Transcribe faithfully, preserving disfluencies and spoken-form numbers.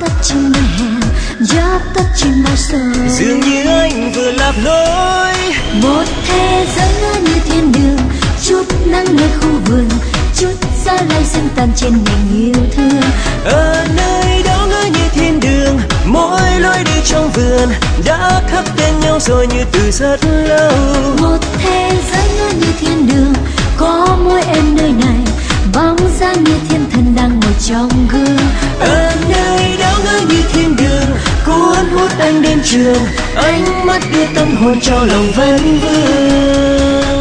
tất chim mây hè, gió tất chim bao sầu. Dường như anh vừa lạc lối. Một thế giới như thiên đường, chút nắng nơi khu vườn, chút gió lay xanh tan trên nền yêu thương. Ở nơi đó ngỡ như thiên đường, mỗi lối đi trong vườn đã khắc tên nhau rồi như từ rất lâu. Một thế giới ngỡ như thiên đường, có mỗi em nơi này, bóng dáng như thiên thần đang ngồi trong gương. Ở nơi đó ngỡ như thiên đường, cuốn hút anh đến trường, ánh mắt đưa tâm hồn cho lòng vấn vương.